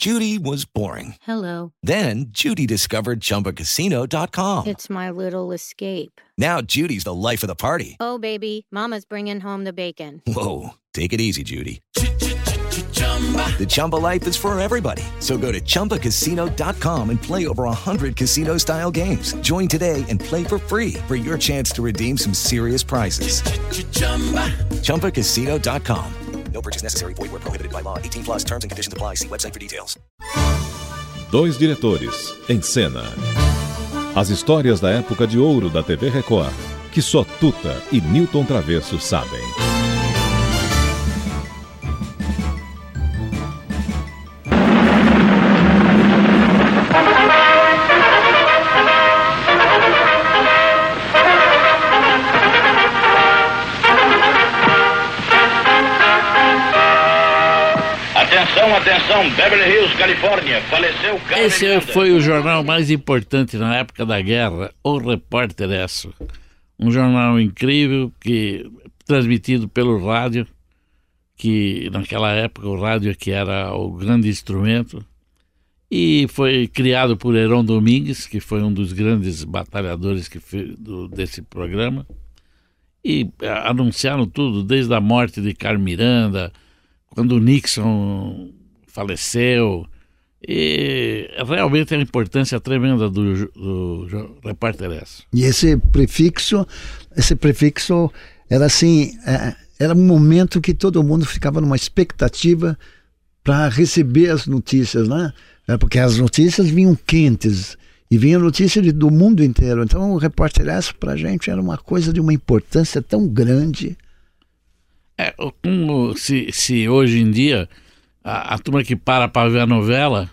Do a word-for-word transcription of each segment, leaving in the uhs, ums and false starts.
Judy was boring. Hello. Then Judy discovered Chumba Casino dot com. It's my little escape. Now Judy's the life of the party. Oh, baby, mama's bringing home the bacon. Whoa, take it easy, Judy. The Chumba life is for everybody. So go to Chumba Casino dot com and play over one hundred casino-style games. Join today and play for free for your chance to redeem some serious prizes. Chumba Casino dot com. No purchase necessary. Void where prohibited by law. eighteen plus terms and conditions apply. See website for details. Dois diretores em cena. As histórias da época de ouro da T V Record, que só Tuta e Newton Travesso sabem. Atenção, atenção, Beverly Hills, Califórnia, faleceu Carmen Esse Miranda. foi o jornal mais importante na época da guerra, O Repórter Esso. Um jornal incrível, que transmitido pelo rádio, que naquela época o rádio que era o grande instrumento, e foi criado por Heron Domingues, que foi um dos grandes batalhadores que fez do, desse programa, e a, anunciaram tudo, desde a morte de Carmen Miranda, quando o Nixon faleceu, e realmente a importância tremenda do, do, do Repórter Esso. E esse prefixo, esse prefixo era assim, era um momento que todo mundo ficava numa expectativa para receber as notícias, né? Porque as notícias vinham quentes e vinham notícias de, do mundo inteiro. Então o Repórter Esso para a gente era uma coisa de uma importância tão grande. É, como se, se hoje em dia a, a turma que para para ver a novela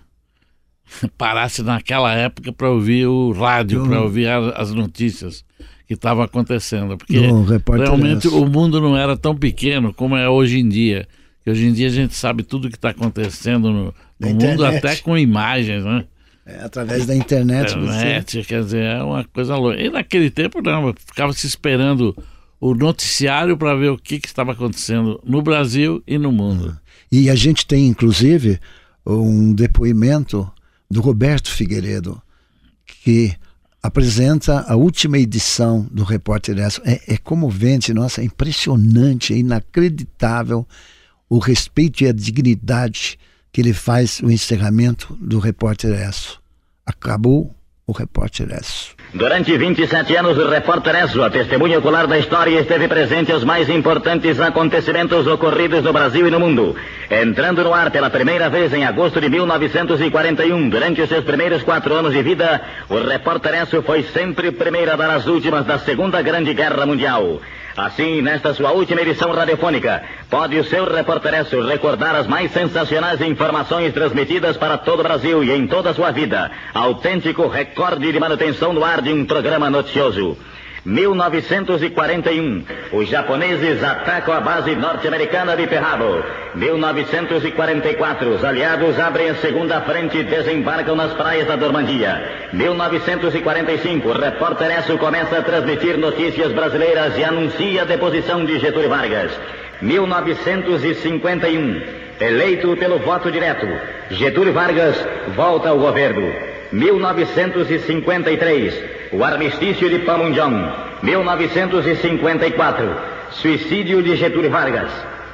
parasse naquela época para ouvir o rádio, para ouvir a, as notícias que estavam acontecendo, porque realmente o mundo não era tão pequeno como é hoje em dia. Que hoje em dia a gente sabe tudo o que está acontecendo no, no mundo, até com imagens, né? É, através da internet. internet você... Quer dizer, é uma coisa louca. E naquele tempo não, ficava se esperando o noticiário para ver o que, que estava acontecendo no Brasil e no mundo. E a gente tem, inclusive, um depoimento do Roberto Figueiredo, que apresenta a última edição do Repórter Esso. É, é comovente, nossa, é impressionante, é inacreditável o respeito e a dignidade que ele faz no encerramento do Repórter Esso. Acabou o Repórter Esso. Durante vinte e sete anos, o Repórter Esso, a testemunha ocular da história, esteve presente aos mais importantes acontecimentos ocorridos no Brasil e no mundo. Entrando no ar pela primeira vez em agosto de mil novecentos e quarenta e um, durante os seus primeiros quatro anos de vida, o Repórter Esso foi sempre o primeiro a dar as últimas da Segunda Grande Guerra Mundial. Assim, nesta sua última edição radiofônica, pode o seu Repórter Esso recordar as mais sensacionais informações transmitidas para todo o Brasil e em toda a sua vida. Autêntico recorde de manutenção no ar de um programa noticioso. mil novecentos e quarenta e um, os japoneses atacam a base norte-americana de Pearl Harbor. mil novecentos e quarenta e quatro, os aliados abrem a segunda frente e desembarcam nas praias da Normandia. mil novecentos e quarenta e cinco, o Repórter Esso começa a transmitir notícias brasileiras e anuncia a deposição de Getúlio Vargas. mil novecentos e cinquenta e um, eleito pelo voto direto, Getúlio Vargas volta ao governo. mil novecentos e cinquenta e três, o armistício de Panmunjom. mil novecentos e cinquenta e quatro, suicídio de Getúlio Vargas.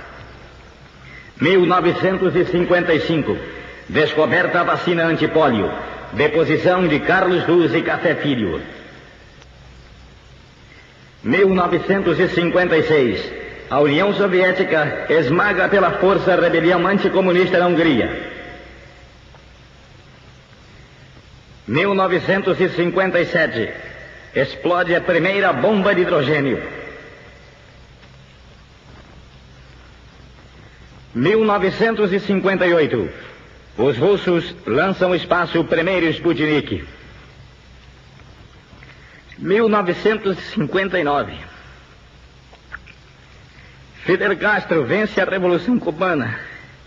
mil novecentos e cinquenta e cinco, descoberta a vacina antipólio. Deposição de Carlos Luz e Café Filho. mil novecentos e cinquenta e seis, a União Soviética esmaga pela força a rebelião anticomunista na Hungria. mil novecentos e cinquenta e sete, explode a primeira bomba de hidrogênio. mil novecentos e cinquenta e oito, os russos lançam ao espaço o primeiro Sputnik. mil novecentos e cinquenta e nove, Fidel Castro vence a Revolução Cubana.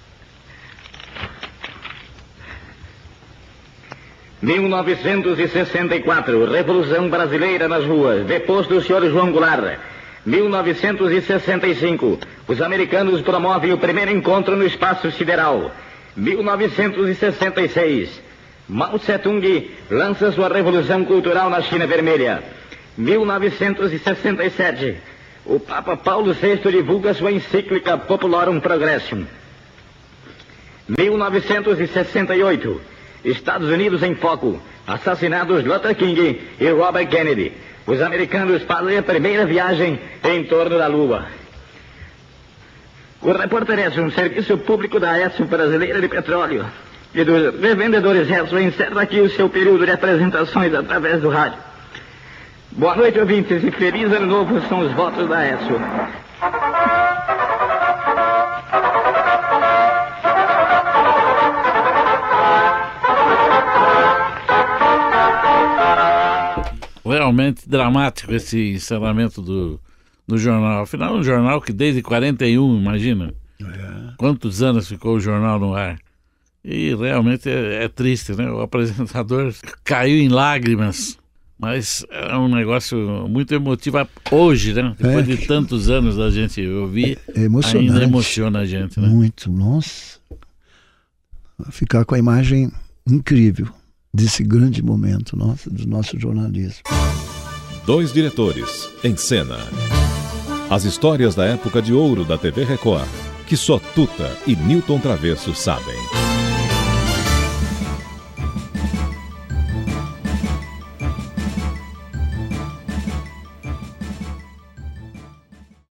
mil novecentos e sessenta e quatro, Revolução Brasileira nas ruas, deposto do senhor João Goulart. mil novecentos e sessenta e cinco, os americanos promovem o primeiro encontro no espaço sideral. mil novecentos e sessenta e seis, Mao Tse-tung lança sua revolução cultural na China Vermelha. mil novecentos e sessenta e sete, o Papa Paulo sexto divulga sua encíclica Populorum Progressium. mil novecentos e sessenta e oito, Estados Unidos em foco, assassinados Luther King e Robert Kennedy. Os americanos fazem a primeira viagem em torno da Lua. O Repórter Esso, um serviço público da Esso Brasileira de Petróleo e dos revendedores Esso, encerra aqui o seu período de apresentações através do rádio. Boa noite, ouvintes, e feliz ano novo são os votos da Esso. Realmente dramático esse encerramento do, do jornal. Afinal, um jornal que desde quarenta e um, imagina, é. quantos anos ficou o jornal no ar. E realmente é, é triste, né? O apresentador caiu em lágrimas, mas é um negócio muito emotivo hoje, né? Depois é, de tantos anos da gente ouvir, é emocionante. Ainda emociona a gente, né? Muito, nossa. Ficar com a imagem incrível desse grande momento, nossa, do nosso jornalismo. Dois diretores em cena. As histórias da época de ouro da T V Record, que só Tuta e Newton Travesso sabem.